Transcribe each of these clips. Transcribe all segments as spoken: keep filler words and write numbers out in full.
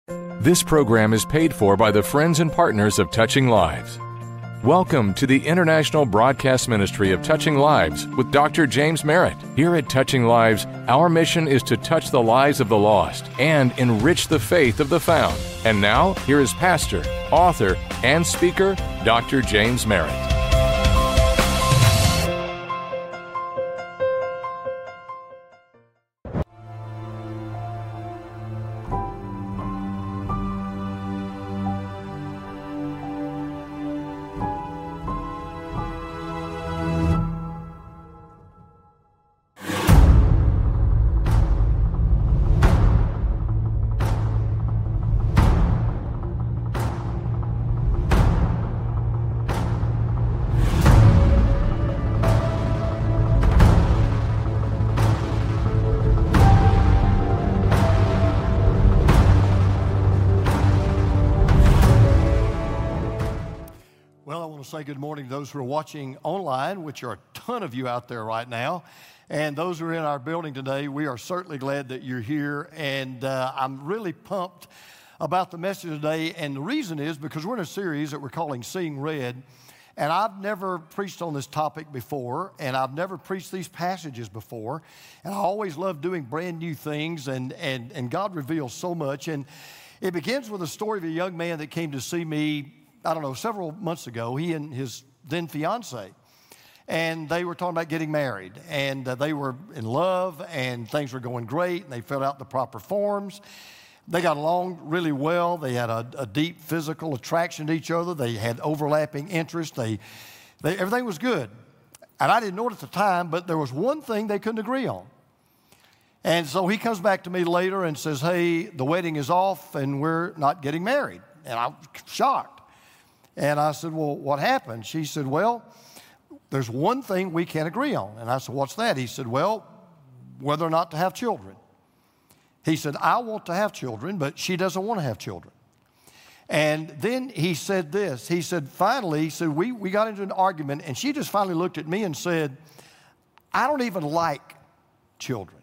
This program is paid for by the friends and partners of Touching Lives. Welcome to the International Broadcast Ministry of Touching Lives with Doctor James Merritt. Here at Touching Lives, our mission is to touch the lives of the lost and enrich the faith of the found. And now, here is pastor, author, and speaker, Doctor James Merritt. Say good morning to those who are watching online, which are a ton of you out there right now, and those who are in our building today. We are certainly glad that you're here, and uh, I'm really pumped about the message today, and the reason is because we're in a series that we're calling Seeing Red, and I've never preached on this topic before, and I've never preached these passages before, and I always love doing brand new things, and, and, and God reveals so much, and it begins with a story of a young man that came to see me I don't know, several months ago, he and his then fiance, and they were talking about getting married, and uh, they were in love, and things were going great, and they filled out the proper forms. They got along really well. They had a, a deep physical attraction to each other. They had overlapping interests. They, they, everything was good. And I didn't know it at the time, but there was one thing they couldn't agree on. And so he comes back to me later and says, hey, the wedding is off, and we're not getting married. And I'm shocked. And I said, well, what happened? She said, well, there's one thing we can't agree on. And I said, what's that? He said, well, whether or not to have children. He said, I want to have children, but she doesn't want to have children. And then he said this. He said, finally, he said, we, we got into an argument, and she just finally looked at me and said, I don't even like children.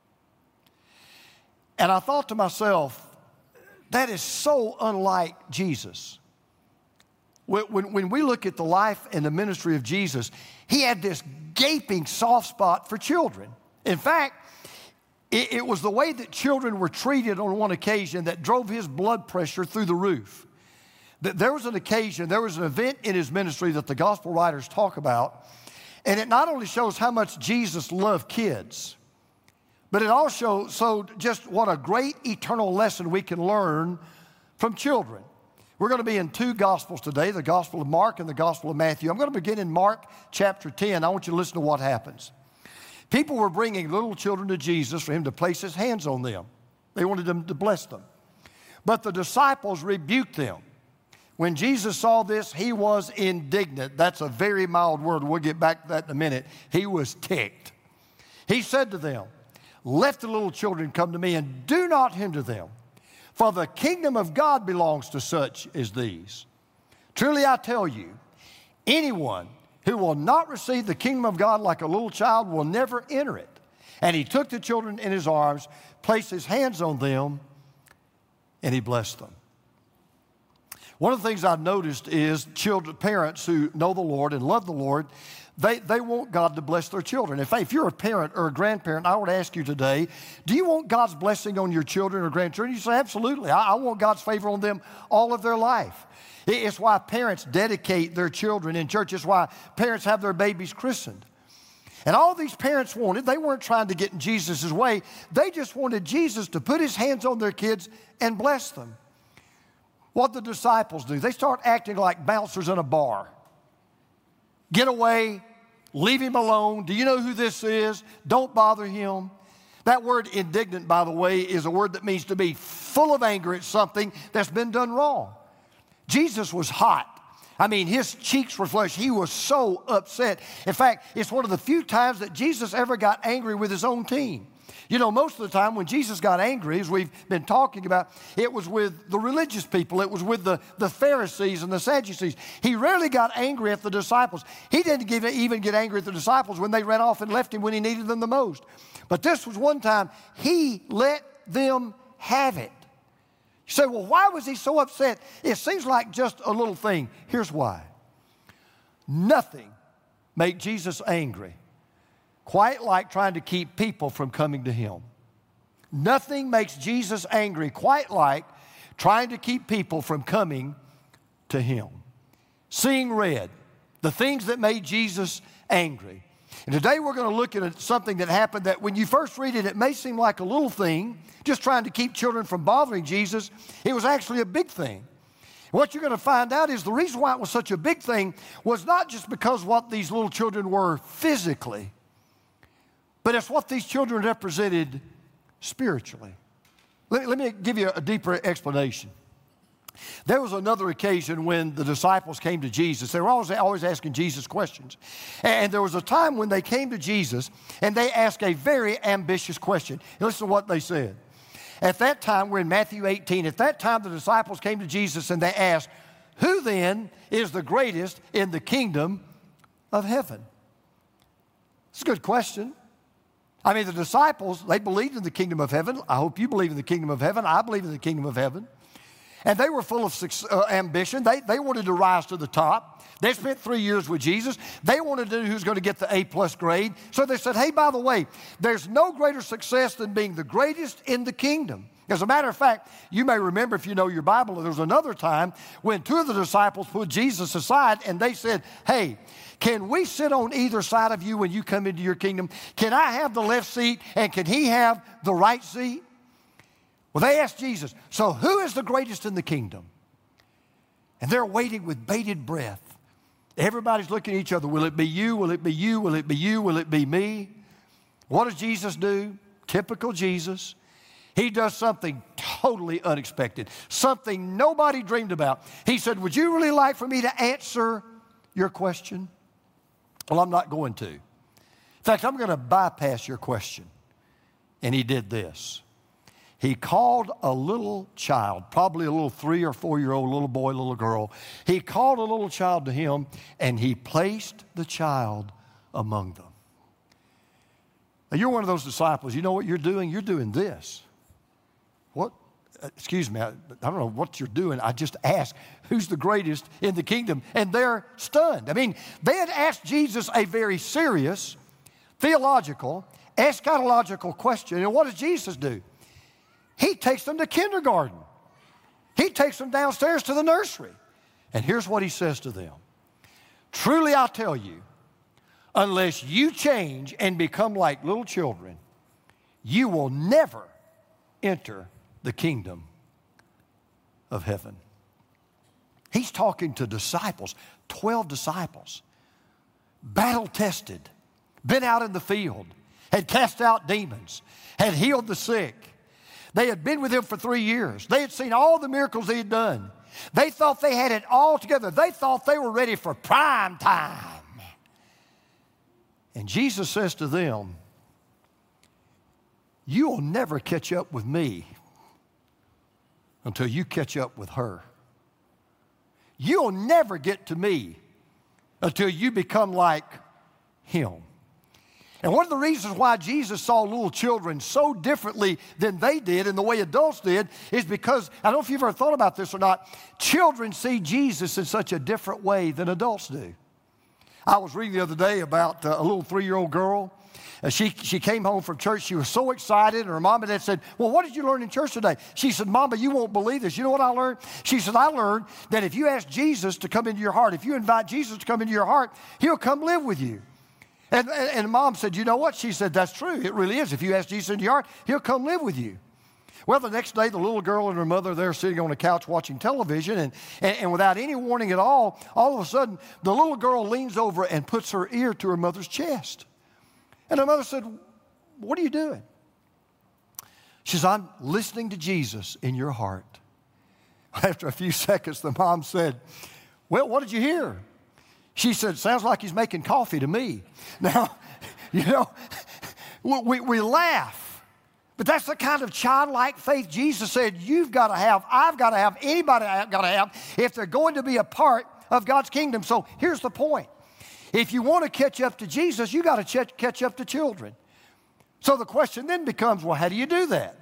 And I thought to myself, that is so unlike Jesus. When, when we look at the life and the ministry of Jesus, he had this gaping soft spot for children. In fact, it, it was the way that children were treated on one occasion that drove his blood pressure through the roof. There was an occasion, there was an event in his ministry that the gospel writers talk about, and it not only shows how much Jesus loved kids, but it also showed just what a great eternal lesson we can learn from children. We're going to be in two Gospels today, the Gospel of Mark and the Gospel of Matthew. I'm going to begin in Mark chapter ten. I want you to listen to what happens. People were bringing little children to Jesus for him to place his hands on them. They wanted him to bless them. But the disciples rebuked them. When Jesus saw this, he was indignant. That's a very mild word. We'll get back to that in a minute. He was ticked. He said to them, let the little children come to me and do not hinder them. For the kingdom of God belongs to such as these. Truly I tell you, anyone who will not receive the kingdom of God like a little child will never enter it. And he took the children in his arms, placed his hands on them, and he blessed them. One of the things I've noticed is children, parents who know the Lord and love the Lord, They, they want God to bless their children. In fact, if you're a parent or a grandparent, I would ask you today, do you want God's blessing on your children or grandchildren? You say, absolutely. I, I want God's favor on them all of their life. It's why parents dedicate their children in church. It's why parents have their babies christened. And all these parents wanted, they weren't trying to get in Jesus' way. They just wanted Jesus to put his hands on their kids and bless them. What the disciples do, they start acting like bouncers in a bar. Get away. Leave him alone. Do you know who this is? Don't bother him. That word indignant, by the way, is a word that means to be full of anger at something that's been done wrong. Jesus was hot. I mean, his cheeks were flushed. He was so upset. In fact, it's one of the few times that Jesus ever got angry with his own team. You know, most of the time when Jesus got angry, as we've been talking about, it was with the religious people. It was with the, the Pharisees and the Sadducees. He rarely got angry at the disciples. He didn't give, even get angry at the disciples when they ran off and left him when he needed them the most. But this was one time he let them have it. You say, well, why was he so upset? It seems like just a little thing. Here's why. Nothing made Jesus angry quite like trying to keep people from coming to him. Nothing makes Jesus angry quite like trying to keep people from coming to him. Seeing red, the things that made Jesus angry. And today we're going to look at something that happened that when you first read it, it may seem like a little thing, just trying to keep children from bothering Jesus. It was actually a big thing. What you're going to find out is the reason why it was such a big thing was not just because what these little children were physically, but it's what these children represented spiritually. Let, let me give you a deeper explanation. There was another occasion when the disciples came to Jesus. They were always, always asking Jesus questions. And there was a time when they came to Jesus and they asked a very ambitious question. Listen to what they said. At that time, we're in Matthew eighteen. At that time, the disciples came to Jesus and they asked, who then is the greatest in the kingdom of heaven? It's a good question. I mean, the disciples, they believed in the kingdom of heaven. I hope you believe in the kingdom of heaven. I believe in the kingdom of heaven. And they were full of success, uh, ambition. They, they wanted to rise to the top. They spent three years with Jesus. They wanted to know who's going to get the A-plus grade. So they said, hey, by the way, there's no greater success than being the greatest in the kingdom. As a matter of fact, you may remember if you know your Bible, there was another time when two of the disciples put Jesus aside and they said, hey, can we sit on either side of you when you come into your kingdom? Can I have the left seat and can he have the right seat? Well, they asked Jesus, so who is the greatest in the kingdom? And they're waiting with bated breath. Everybody's looking at each other. Will it be you? Will it be you? Will it be you? Will it be me? What does Jesus do? Typical Jesus. He does something totally unexpected, something nobody dreamed about. He said, would you really like for me to answer your question? Well, I'm not going to. In fact, I'm going to bypass your question. And he did this. He called a little child, probably a little three or four-year-old little boy, little girl. He called a little child to him, and he placed the child among them. Now, you're one of those disciples. You know what you're doing? You're doing this. What? Excuse me, I, I don't know what you're doing. I just asked, who's the greatest in the kingdom? And they're stunned. I mean, they had asked Jesus a very serious, theological, eschatological question. And what does Jesus do? He takes them to kindergarten. He takes them downstairs to the nursery. And here's what he says to them. Truly, I tell you, unless you change and become like little children, you will never enter the kingdom of heaven. He's talking to disciples, twelve disciples, battle-tested, been out in the field, had cast out demons, had healed the sick. They had been with him for three years. They had seen all the miracles he had done. They thought they had it all together. They thought they were ready for prime time. And Jesus says to them, you will never catch up with me until you catch up with her. You'll never get to me until you become like him. And one of the reasons why Jesus saw little children so differently than they did and the way adults did is because, I don't know if you've ever thought about this or not, children see Jesus in such a different way than adults do. I was reading the other day about uh, a little three-year-old girl. Uh, she, she came home from church. She was so excited. And her mom and dad said, well, what did you learn in church today? She said, Mama, you won't believe this. You know what I learned? She said, I learned that if you ask Jesus to come into your heart, if you invite Jesus to come into your heart, he'll come live with you. And, and, and mom said, you know what? She said, that's true. It really is. If you ask Jesus into your heart, he'll come live with you. Well, the next day, the little girl and her mother, they're sitting on the couch watching television, and, and, and without any warning at all, all of a sudden, the little girl leans over and puts her ear to her mother's chest. And her mother said, what are you doing? She says, I'm listening to Jesus in your heart. After a few seconds, the mom said, well, what did you hear? She said, sounds like he's making coffee to me. Now, you know, we, we laugh, but that's the kind of childlike faith Jesus said you've got to have, I've got to have, anybody I've got to have if they're going to be a part of God's kingdom. So here's the point. If you want to catch up to Jesus, you got to ch- catch up to children. So the question then becomes, well, how do you do that?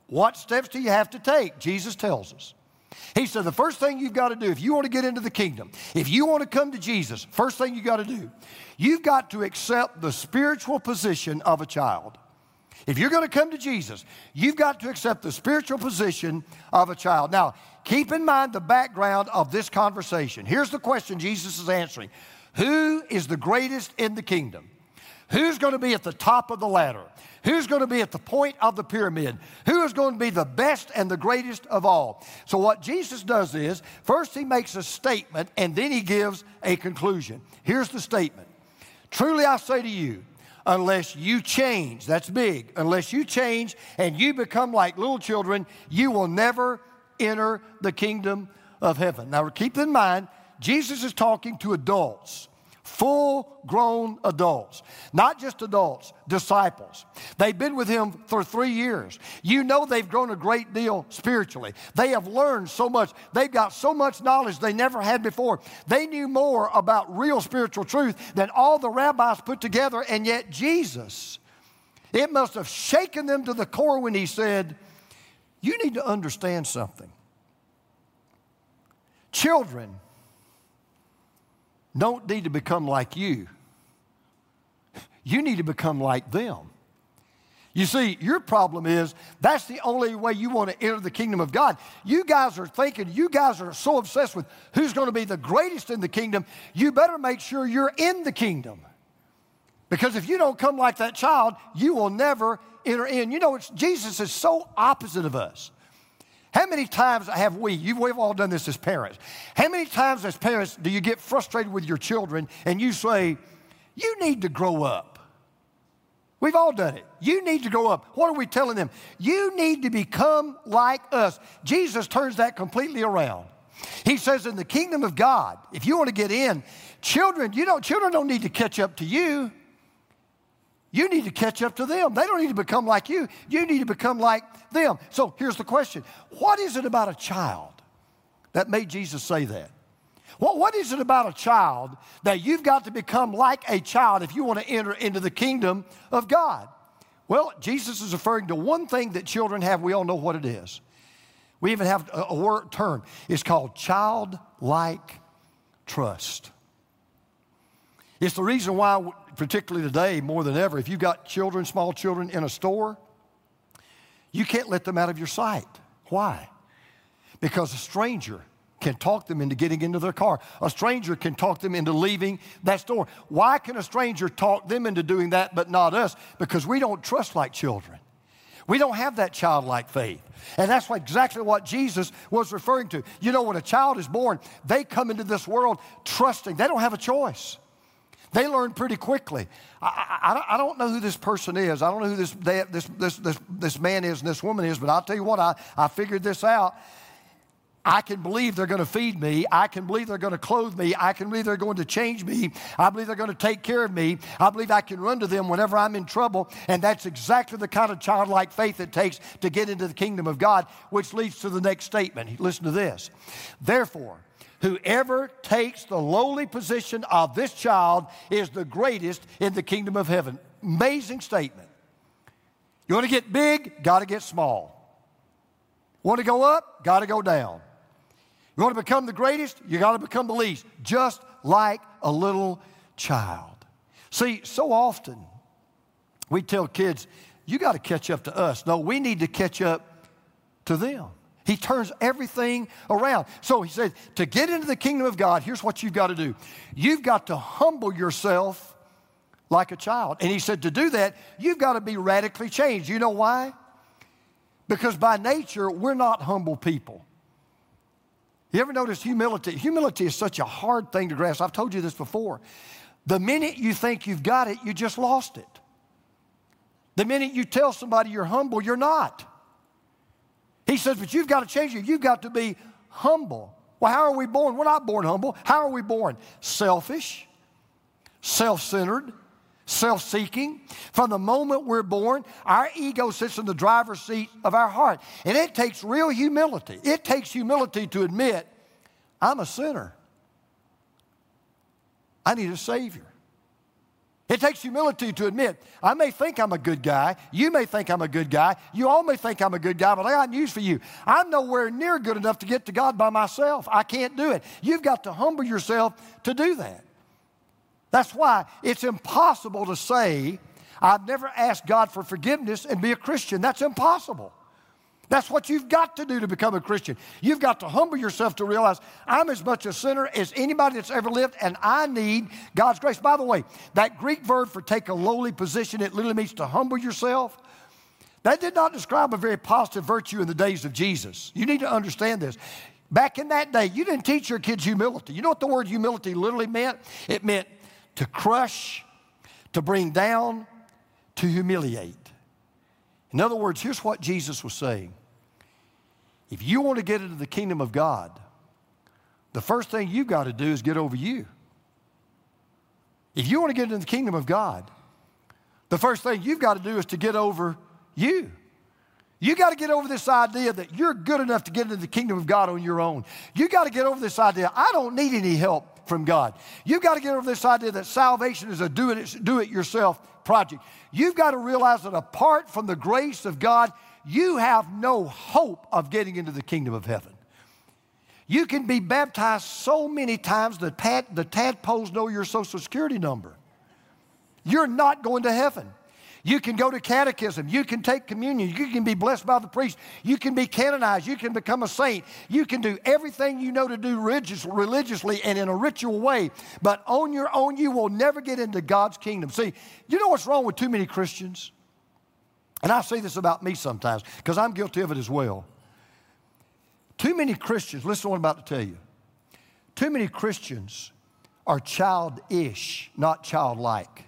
What steps do you have to take? Jesus tells us. He said the first thing you've got to do if you want to get into the kingdom, if you want to come to Jesus, first thing you've got to do, you've got to accept the spiritual position of a child. If you're going to come to Jesus, you've got to accept the spiritual position of a child. Now, keep in mind the background of this conversation. Here's the question Jesus is answering. Who is the greatest in the kingdom? Who's going to be at the top of the ladder? Who's going to be at the point of the pyramid? Who is going to be the best and the greatest of all? So what Jesus does is, first he makes a statement and then he gives a conclusion. Here's the statement. Truly I say to you, unless you change, that's big, unless you change and you become like little children, you will never enter the kingdom of heaven. Now keep in mind, Jesus is talking to adults. Full-grown adults, not just adults, disciples. They've been with him for three years. You know they've grown a great deal spiritually. They have learned so much. They've got so much knowledge they never had before. They knew more about real spiritual truth than all the rabbis put together, and yet Jesus, it must have shaken them to the core when he said, you need to understand something. Children don't need to become like you. You need to become like them. You see, your problem is that's the only way you want to enter the kingdom of God. You guys are thinking, you guys are so obsessed with who's going to be the greatest in the kingdom, you better make sure you're in the kingdom. Because if you don't come like that child, you will never enter in. You know, it's, Jesus is so opposite of us. How many times have we, you've, we've all done this as parents, how many times as parents do you get frustrated with your children and you say, you need to grow up? We've all done it. You need to grow up. What are we telling them? You need to become like us. Jesus turns that completely around. He says in the kingdom of God, if you want to get in, children, you know, children don't need to catch up to you. You need to catch up to them. They don't need to become like you. You need to become like them. So here's the question. What is it about a child that made Jesus say that? Well, what is it about a child that you've got to become like a child if you want to enter into the kingdom of God? Well, Jesus is referring to one thing that children have. We all know what it is. We even have a, a word term. It's called childlike trust. It's the reason why, particularly today, more than ever, if you've got children, small children in a store, you can't let them out of your sight. Why? Because a stranger can talk them into getting into their car. A stranger can talk them into leaving that store. Why can a stranger talk them into doing that but not us? Because we don't trust like children. We don't have that childlike faith. And that's what, exactly what Jesus was referring to. You know, when a child is born, they come into this world trusting. They don't have a choice. They learn pretty quickly. I, I, I don't know who this person is. I don't know who this, they, this, this, this, this man is and this woman is, but I'll tell you what, I, I figured this out. I can believe they're going to feed me. I can believe they're going to clothe me. I can believe they're going to change me. I believe they're going to take care of me. I believe I can run to them whenever I'm in trouble. And that's exactly the kind of childlike faith it takes to get into the kingdom of God, which leads to the next statement. Listen to this. Therefore, whoever takes the lowly position of this child is the greatest in the kingdom of heaven. Amazing statement. You want to get big? Got to get small. Want to go up? Got to go down. You want to become the greatest? You got to become the least, just like a little child. See, so often we tell kids, you got to catch up to us. No, we need to catch up to them. He turns everything around. So he said, to get into the kingdom of God, here's what you've got to do. You've got to humble yourself like a child. And he said, to do that, you've got to be radically changed. You know why? Because by nature, we're not humble people. You ever notice humility? Humility is such a hard thing to grasp. I've told you this before. The minute you think you've got it, you just lost it. The minute you tell somebody you're humble, you're not. He says, but you've got to change it. You've got to be humble. Well, how are we born? We're not born humble. How are we born? Selfish, self-centered, self-seeking. From the moment we're born, our ego sits in the driver's seat of our heart. And it takes real humility. It takes humility to admit, I'm a sinner. I need a Savior. It takes humility to admit, I may think I'm a good guy. You may think I'm a good guy. You all may think I'm a good guy, but I got news for you. I'm nowhere near good enough to get to God by myself. I can't do it. You've got to humble yourself to do that. That's why it's impossible to say, I've never asked God for forgiveness and be a Christian. That's impossible. That's what you've got to do to become a Christian. You've got to humble yourself to realize I'm as much a sinner as anybody that's ever lived, and I need God's grace. By the way, that Greek verb for take a lowly position, it literally means to humble yourself. That did not describe a very positive virtue in the days of Jesus. You need to understand this. Back in that day, you didn't teach your kids humility. You know what the word humility literally meant? It meant to crush, to bring down, to humiliate. In other words, here's what Jesus was saying. If you want to get into the kingdom of God, the first thing you've got to do is get over you. If you want to get into the kingdom of God, the first thing you've got to do is to get over you. You got to get over this idea that you're good enough to get into the kingdom of God on your own. You got to get over this idea, I don't need any help from God. You've got to get over this idea that salvation is a do-it, do-it-yourself project. You've got to realize that apart from the grace of God, you have no hope of getting into the kingdom of heaven. You can be baptized so many times that pad, the tadpoles know your social security number. You're not going to heaven. You can go to catechism. You can take communion. You can be blessed by the priest. You can be canonized. You can become a saint. You can do everything you know to do religious, religiously and in a ritual way. But on your own, you will never get into God's kingdom. See, you know what's wrong with too many Christians? And I say this about me sometimes because I'm guilty of it as well. Too many Christians, listen to what I'm about to tell you. Too many Christians are childish, not childlike.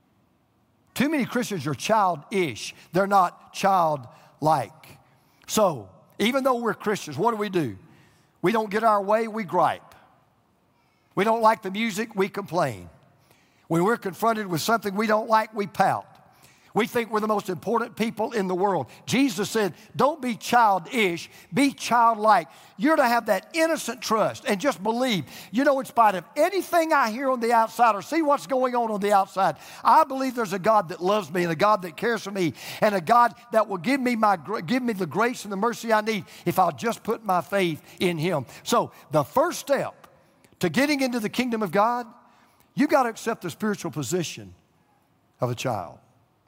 Too many Christians are childish. They're not childlike. So, even though we're Christians, what do we do? We don't get our way, we gripe. We don't like the music, we complain. When we're confronted with something we don't like, we pout. We think we're the most important people in the world. Jesus said, don't be childish, be childlike. You're to have that innocent trust and just believe. You know, in spite of anything I hear on the outside or see what's going on on the outside, I believe there's a God that loves me and a God that cares for me and a God that will give me, my, give me the grace and the mercy I need if I'll just put my faith in Him. So the first step to getting into the kingdom of God, you've got to accept the spiritual position of a child.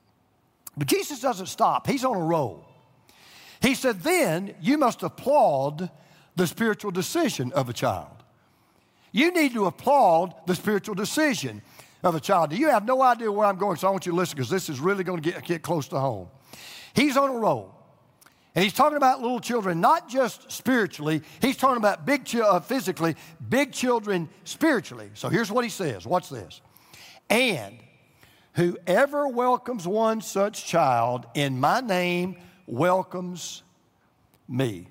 But Jesus doesn't stop. He's on a roll. He said, then you must applaud the spiritual decision of a child. You need to applaud the spiritual decision of a child. You have no idea where I'm going, so I want you to listen because this is really going to get, get close to home. He's on a roll. And he's talking about little children, not just spiritually. He's talking about big ch- uh, physically, big children spiritually. So here's what he says. Watch this. And whoever welcomes one such child in my name welcomes me.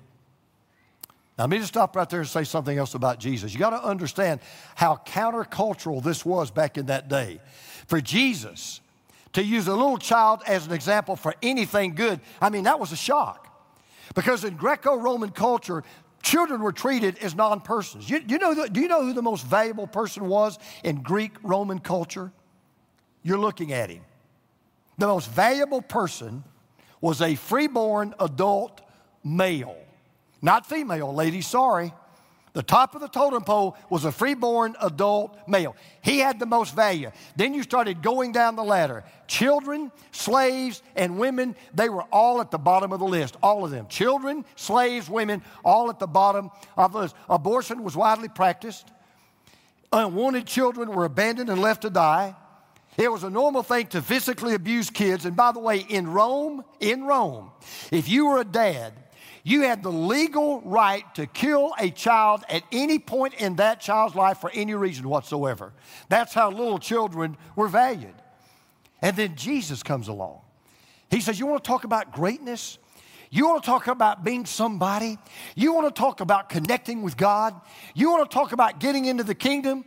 Now, let me just stop right there and say something else about Jesus. You got to understand how countercultural this was back in that day. For Jesus to use a little child as an example for anything good, I mean, that was a shock. Because in Greco-Roman culture, children were treated as non-persons. You, you know, do you know who the most valuable person was in Greek-Roman culture? You're looking at him. The most valuable person was a freeborn adult male. Not female, ladies, sorry. The top of the totem pole was a freeborn adult male. He had the most value. Then you started going down the ladder. Children, slaves, and women, they were all at the bottom of the list, all of them. Children, slaves, women, all at the bottom of the list. Abortion was widely practiced. Unwanted children were abandoned and left to die. It was a normal thing to physically abuse kids. And by the way, in Rome, in Rome, if you were a dad, you had the legal right to kill a child at any point in that child's life for any reason whatsoever. That's how little children were valued. And then Jesus comes along. He says, you want to talk about greatness? You want to talk about being somebody? You want to talk about connecting with God? You want to talk about getting into the kingdom?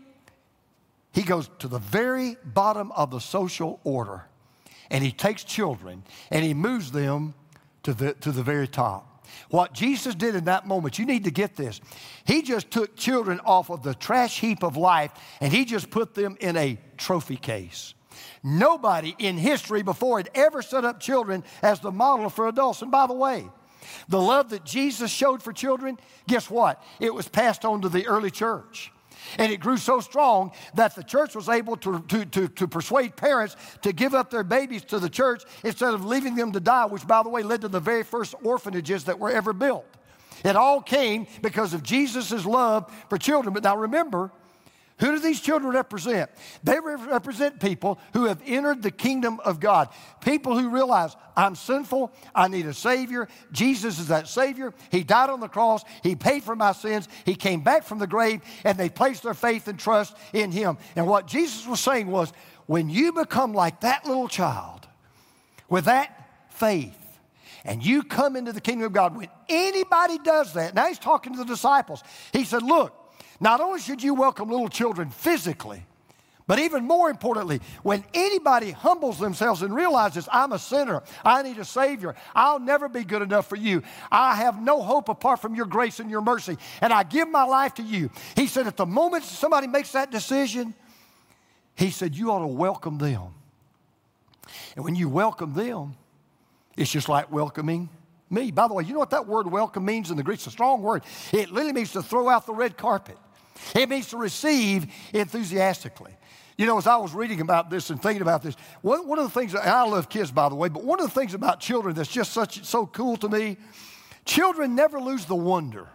He goes to the very bottom of the social order, and he takes children, and he moves them to the, to the very top. What Jesus did in that moment, you need to get this. He just took children off of the trash heap of life, and he just put them in a trophy case. Nobody in history before had ever set up children as the model for adults. And by the way, the love that Jesus showed for children, guess what? It was passed on to the early church. And it grew so strong that the church was able to, to, to, to persuade parents to give up their babies to the church instead of leaving them to die, which, by the way, led to the very first orphanages that were ever built. It all came because of Jesus' love for children. But now remember, who do these children represent? They represent people who have entered the kingdom of God. People who realize, I'm sinful, I need a Savior. Jesus is that Savior. He died on the cross. He paid for my sins. He came back from the grave, and they placed their faith and trust in Him. And what Jesus was saying was, when you become like that little child, with that faith, and you come into the kingdom of God, when anybody does that, now He's talking to the disciples. He said, look, not only should you welcome little children physically, but even more importantly, when anybody humbles themselves and realizes, I'm a sinner, I need a Savior, I'll never be good enough for you, I have no hope apart from your grace and your mercy, and I give my life to you. He said, at the moment somebody makes that decision, He said, you ought to welcome them. And when you welcome them, it's just like welcoming me. By the way, you know what that word welcome means in the Greek? It's a strong word. It literally means to throw out the red carpet. It means to receive enthusiastically. You know, as I was reading about this and thinking about this, one, one of the things, and I love kids, by the way, but one of the things about children that's just such so cool to me, children never lose the wonder.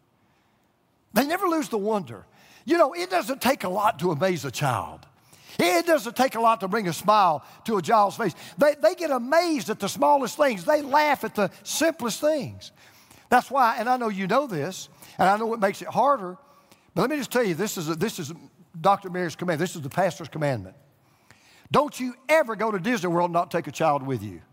They never lose the wonder. You know, it doesn't take a lot to amaze a child. It doesn't take a lot to bring a smile to a child's face. They, they get amazed at the smallest things. They laugh at the simplest things. That's why, and I know you know this, and I know it makes it harder, but let me just tell you, this is, a, this is Doctor Mary's command. This is the pastor's commandment. Don't you ever go to Disney World and not take a child with you.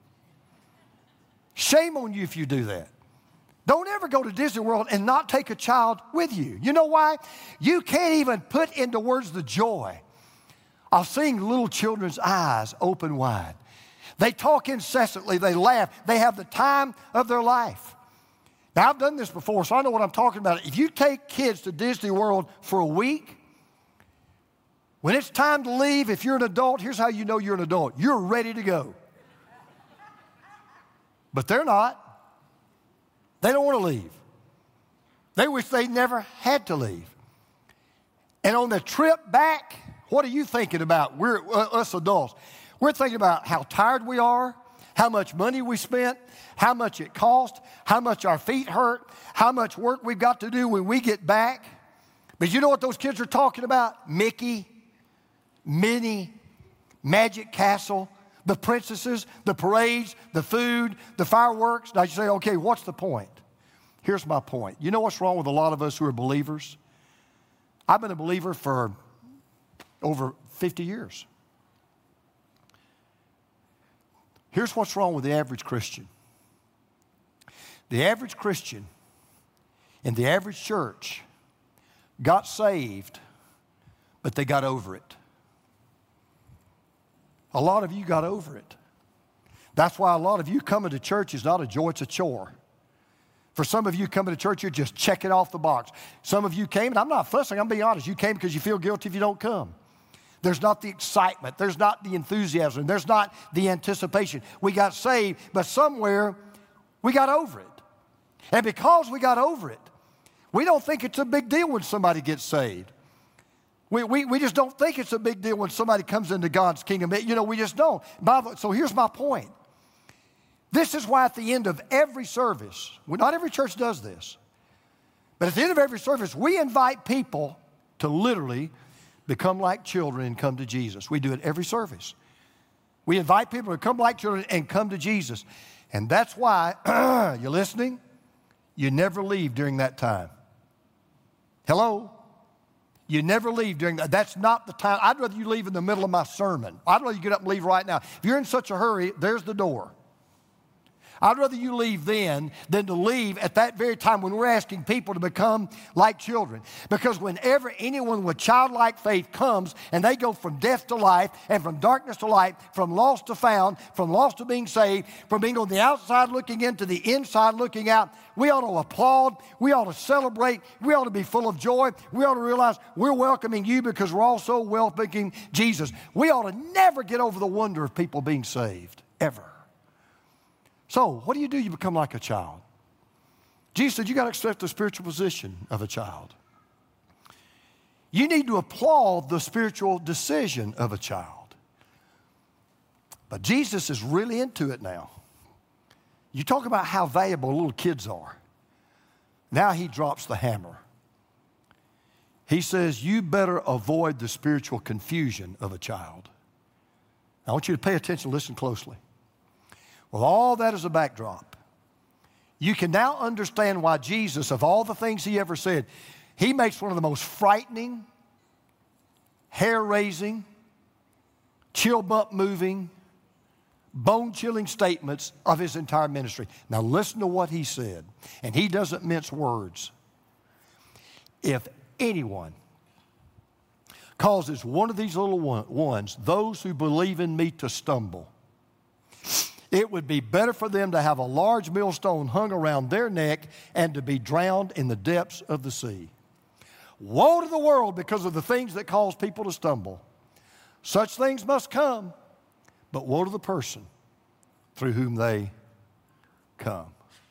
Shame on you if you do that. Don't ever go to Disney World and not take a child with you. You know why? You can't even put into words the joy of seeing little children's eyes open wide. They talk incessantly. They laugh. They have the time of their life. Now, I've done this before, so I know what I'm talking about. If you take kids to Disney World for a week, when it's time to leave, if you're an adult, here's how you know you're an adult. You're ready to go. But they're not. They don't want to leave. They wish they never had to leave. And on the trip back, what are you thinking about? We're uh, us adults. We're thinking about how tired we are, how much money we spent, how much it cost, how much our feet hurt, how much work we've got to do when we get back. But you know what those kids are talking about? Mickey, Minnie, Magic Castle, the princesses, the parades, the food, the fireworks. Now you say, okay, what's the point? Here's my point. You know what's wrong with a lot of us who are believers? I've been a believer for over fifty years. Here's what's wrong with the average Christian. The average Christian in the average church got saved, but they got over it. A lot of you got over it. That's why a lot of you coming to church is not a joy, it's a chore. For some of you coming to church, you're just checking off the box. Some of you came, and I'm not fussing, I'm being honest. You came because you feel guilty if you don't come. There's not the excitement. There's not the enthusiasm. There's not the anticipation. We got saved, but somewhere we got over it. And because we got over it, we don't think it's a big deal when somebody gets saved. We, we, we just don't think it's a big deal when somebody comes into God's kingdom. You know, we just don't. So here's my point. This is why at the end of every service, well, not every church does this, but at the end of every service, we invite people to literally become like children and come to Jesus. We do it every service. We invite people to come like children and come to Jesus. And that's why, you listening? You never leave during that time. Hello? You never leave during that. That's not the time. I'd rather you leave in the middle of my sermon. I'd rather you get up and leave right now. If you're in such a hurry, there's the door. I'd rather you leave then than to leave at that very time when we're asking people to become like children. Because whenever anyone with childlike faith comes and they go from death to life and from darkness to light, from lost to found, from lost to being saved, from being on the outside looking in to the inside looking out, we ought to applaud, we ought to celebrate, we ought to be full of joy, we ought to realize we're welcoming you because we're also welcoming Jesus. We ought to never get over the wonder of people being saved, ever. So, what do you do? You become like a child. Jesus said you got to accept the spiritual position of a child. You need to applaud the spiritual decision of a child. But Jesus is really into it now. You talk about how valuable little kids are. Now he drops the hammer. He says, you better avoid the spiritual confusion of a child. I want you to pay attention, listen closely. With all that as a backdrop, you can now understand why Jesus, of all the things he ever said, he makes one of the most frightening, hair-raising, chill-bump-moving, bone-chilling statements of his entire ministry. Now listen to what he said, and he doesn't mince words. If anyone causes one of these little ones, those who believe in me, to stumble, it would be better for them to have a large millstone hung around their neck and to be drowned in the depths of the sea. Woe to the world because of the things that cause people to stumble. Such things must come, but woe to the person through whom they come.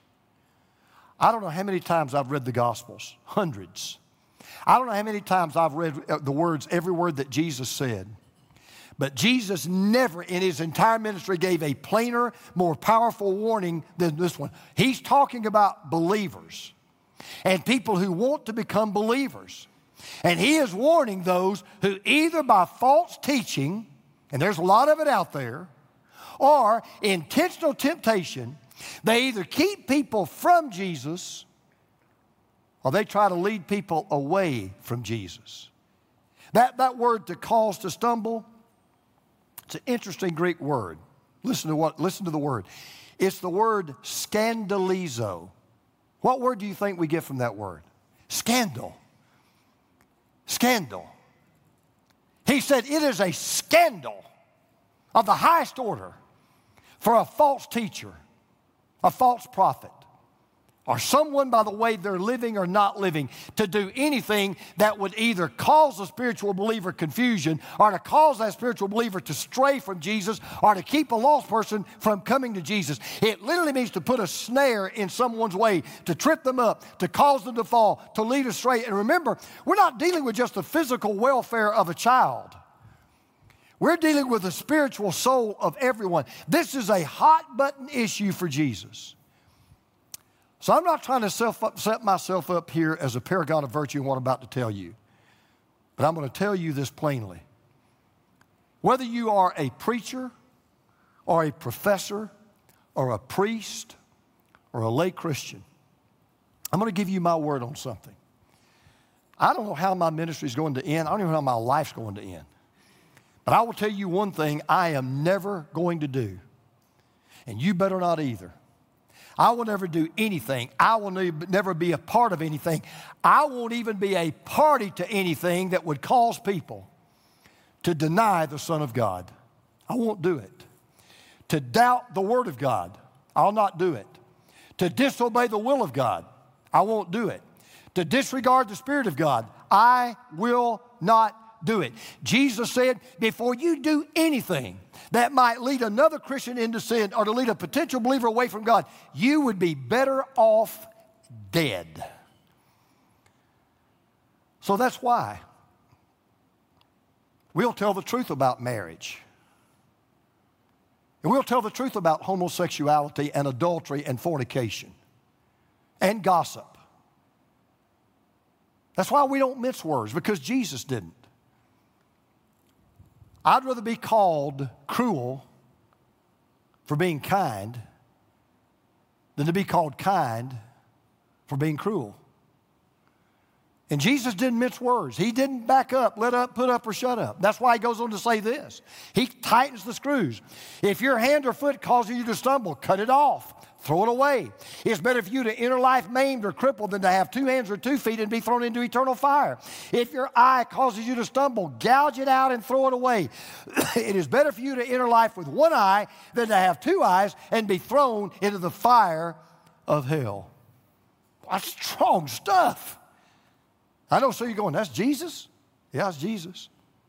I don't know how many times I've read the Gospels, hundreds. I don't know how many times I've read the words, every word that Jesus said. But Jesus never in his entire ministry gave a plainer, more powerful warning than this one. He's talking about believers and people who want to become believers. And he is warning those who either by false teaching, and there's a lot of it out there, or intentional temptation, they either keep people from Jesus or they try to lead people away from Jesus. That, that word to cause to stumble, it's an interesting Greek word. Listen to what, listen to the word. It's the word scandalizo. What word do you think we get from that word? Scandal. Scandal. He said it is a scandal of the highest order for a false teacher, a false prophet, or someone by the way they're living or not living to do anything that would either cause a spiritual believer confusion or to cause that spiritual believer to stray from Jesus or to keep a lost person from coming to Jesus. It literally means to put a snare in someone's way, to trip them up, to cause them to fall, to lead astray. And remember, we're not dealing with just the physical welfare of a child. We're dealing with the spiritual soul of everyone. This is a hot button issue for Jesus. So I'm not trying to self up, set myself up here as a paragon of virtue in what I'm about to tell you. But I'm going to tell you this plainly. Whether you are a preacher or a professor or a priest or a lay Christian, I'm going to give you my word on something. I don't know how my ministry is going to end. I don't even know how my life's going to end. But I will tell you one thing I am never going to do, and you better not either. I will never do anything. I will never be a part of anything. I won't even be a party to anything that would cause people to deny the Son of God. I won't do it. To doubt the Word of God, I'll not do it. To disobey the will of God, I won't do it. To disregard the Spirit of God, I will not do it. Jesus said, before you do anything that might lead another Christian into sin or to lead a potential believer away from God, you would be better off dead. So that's why we'll tell the truth about marriage. And we'll tell the truth about homosexuality and adultery and fornication and gossip. That's why we don't mince words, because Jesus didn't. I'd rather be called cruel for being kind than to be called kind for being cruel. And Jesus didn't mince words. He didn't back up, let up, put up, or shut up. That's why he goes on to say this. He tightens the screws. If your hand or foot causes you to stumble, cut it off. throw it away. It's better for you to enter life maimed or crippled than to have two hands or two feet and be thrown into eternal fire. If your eye causes you to stumble, gouge it out and throw it away. It is better for you to enter life with one eye than to have two eyes and be thrown into the fire of hell. That's strong stuff. I know, so you're going, that's Jesus? Yeah, it's Jesus.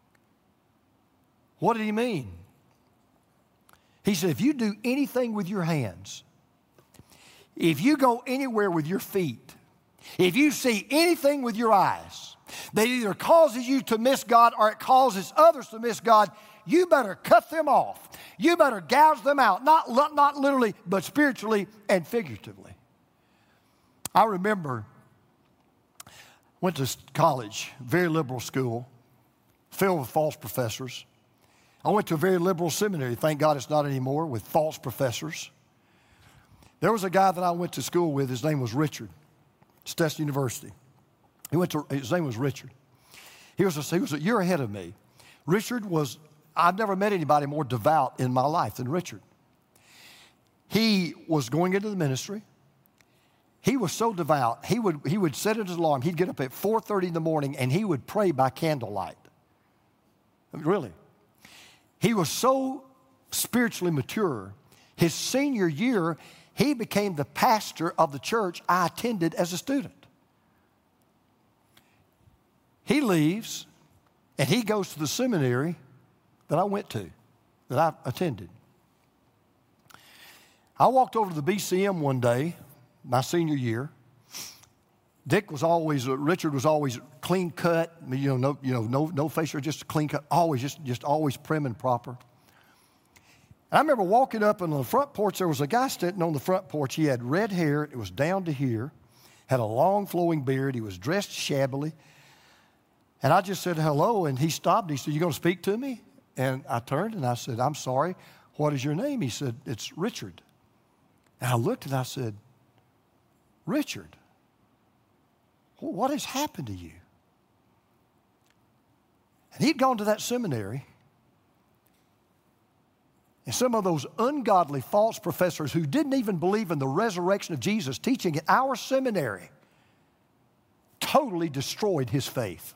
What did he mean? He said, if you do anything with your hands, if you go anywhere with your feet, if you see anything with your eyes that either causes you to miss God or it causes others to miss God, you better cut them off. You better gouge them out, not, not literally, but spiritually and figuratively. I remember, went to college, very liberal school, filled with false professors. I went to a very liberal seminary. Thank God it's not anymore, with false professors. There was a guy that I went to school with. His name was Richard, Stetson University. He went to, his name was Richard. He was, a, he was a year ahead of me. Richard was, I've never met anybody more devout in my life than Richard. He was going into the ministry. He was so devout, he would, he would set his alarm. He'd get up at four thirty in the morning, and he would pray by candlelight. Really. He was so spiritually mature. His senior year, he became the pastor of the church I attended as a student. He leaves, and he goes to the seminary that I went to, that I attended. I walked over to the B C M one day, my senior year. Dick was always, uh, Richard was always clean cut, you know, no, you know, no, no facial, just clean cut, always, just, just always prim and proper. And I remember walking up, and on the front porch, there was a guy sitting on the front porch. He had red hair, it was down to here, had a long flowing beard, he was dressed shabbily. And I just said hello, and he stopped. He said, "You going to speak to me?" And I turned and I said, "I'm sorry, what is your name?" He said, "It's Richard." And I looked and I said, "Richard, what has happened to you?" And he'd gone to that seminary, and some of those ungodly false professors who didn't even believe in the resurrection of Jesus teaching at our seminary totally destroyed his faith.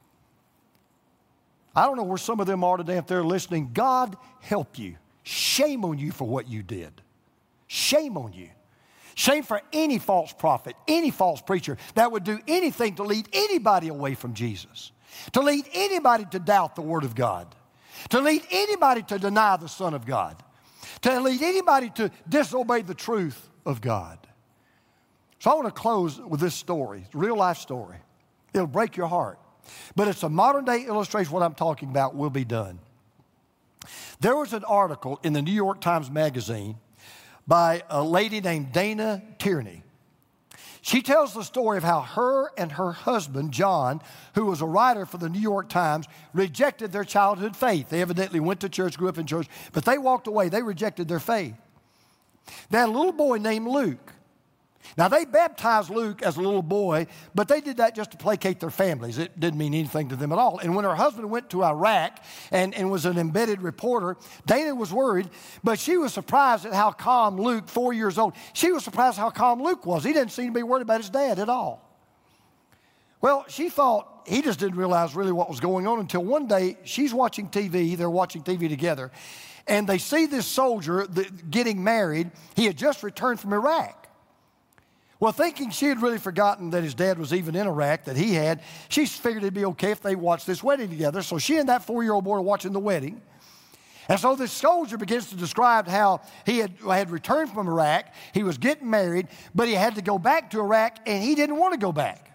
I don't know where some of them are today if they're listening. God help you. Shame on you for what you did. Shame on you. Shame for any false prophet, any false preacher that would do anything to lead anybody away from Jesus, to lead anybody to doubt the Word of God, to lead anybody to deny the Son of God, to lead anybody to disobey the truth of God. So I want to close with this story, it's a real life story. It'll break your heart. But it's a modern day illustration of what I'm talking about will be done. There was an article in the New York Times Magazine by a lady named Dana Tierney. She tells the story of how her and her husband, John, who was a writer for the New York Times, rejected their childhood faith. They evidently went to church, grew up in church, but they walked away. They rejected their faith. They had a little boy named Luke. Now, they baptized Luke as a little boy, but they did that just to placate their families. It didn't mean anything to them at all. And when her husband went to Iraq and, and was an embedded reporter, Dana was worried, but she was surprised at how calm Luke, four years old, she was surprised how calm Luke was. He didn't seem to be worried about his dad at all. Well, she thought he just didn't realize really what was going on until one day she's watching T V, they're watching T V together, and they see this soldier getting married. He had just returned from Iraq. Well, thinking she had really forgotten that his dad was even in Iraq, that he had, she figured it'd be okay if they watched this wedding together. So she and that four-year-old boy are watching the wedding. And so this soldier begins to describe how he had, had returned from Iraq, he was getting married, but he had to go back to Iraq, and he didn't want to go back.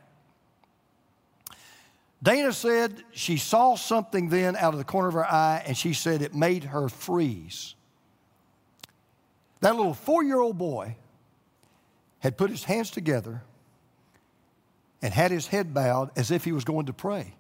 Dana said she saw something then out of the corner of her eye, and she said it made her freeze. That little four-year-old boy had put his hands together and had his head bowed as if he was going to pray.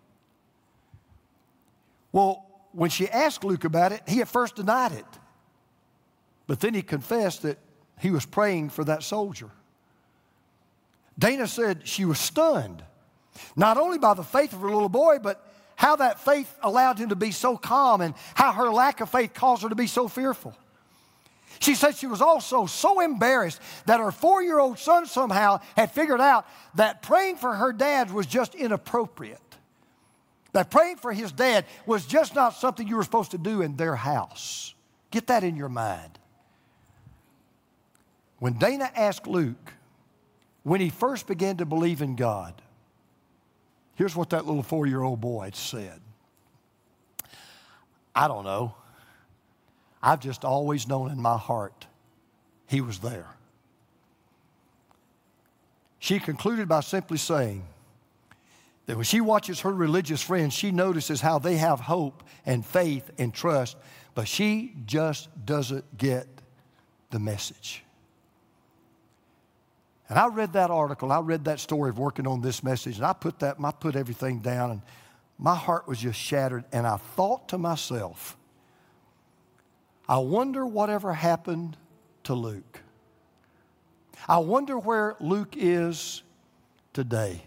Well, when she asked Luke about it, he at first denied it. But then he confessed that he was praying for that soldier. Dana said she was stunned, not only by the faith of her little boy, but how that faith allowed him to be so calm and how her lack of faith caused her to be so fearful. She said she was also so embarrassed that her four-year-old son somehow had figured out that praying for her dad was just inappropriate. That praying for his dad was just not something you were supposed to do in their house. Get that in your mind. When Dana asked Luke, when he first began to believe in God, here's what that little four-year-old boy said. I don't know. I've just always known in my heart he was there. She concluded by simply saying that when she watches her religious friends, she notices how they have hope and faith and trust, but she just doesn't get the message. And I read that article, I read that story of working on this message, and I put that, I put everything down, and my heart was just shattered, and I thought to myself, I wonder whatever happened to Luke. I wonder where Luke is today.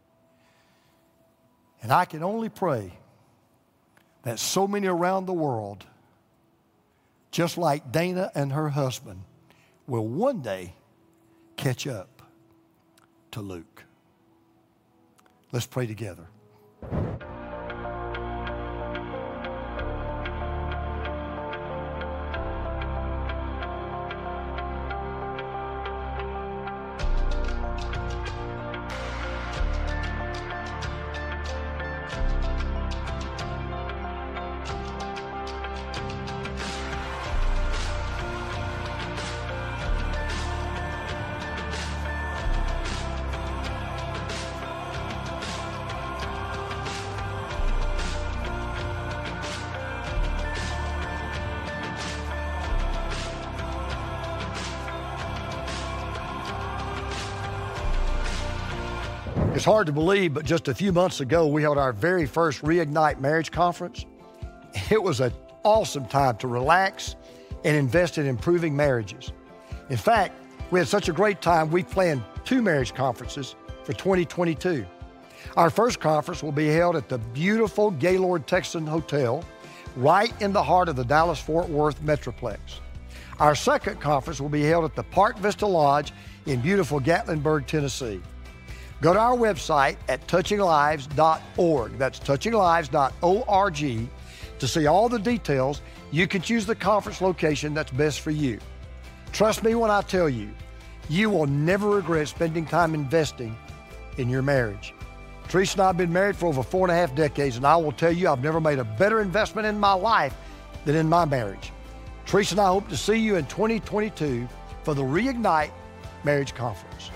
And I can only pray that so many around the world, just like Dana and her husband, will one day catch up to Luke. Let's pray together. It's hard to believe, but just a few months ago, we held our very first Reignite Marriage Conference. It was an awesome time to relax and invest in improving marriages. In fact, we had such a great time, we planned two marriage conferences for twenty twenty-two. Our first conference will be held at the beautiful Gaylord Texan Hotel, right in the heart of the Dallas-Fort Worth Metroplex. Our second conference will be held at the Park Vista Lodge in beautiful Gatlinburg, Tennessee. Go to our website at touching lives dot org. That's touching lives dot org to see all the details. You can choose the conference location that's best for you. Trust me when I tell you, you will never regret spending time investing in your marriage. Teresa and I have been married for over four and a half decades, and I will tell you I've never made a better investment in my life than in my marriage. Teresa and I hope to see you in twenty twenty-two for the Reignite Marriage Conference.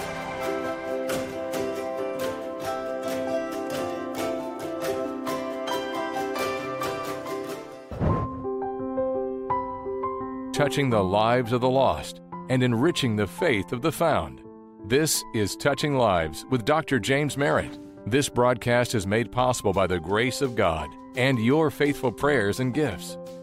Touching the lives of the lost and enriching the faith of the found. This is Touching Lives with Doctor James Merritt. This broadcast is made possible by the grace of God and your faithful prayers and gifts.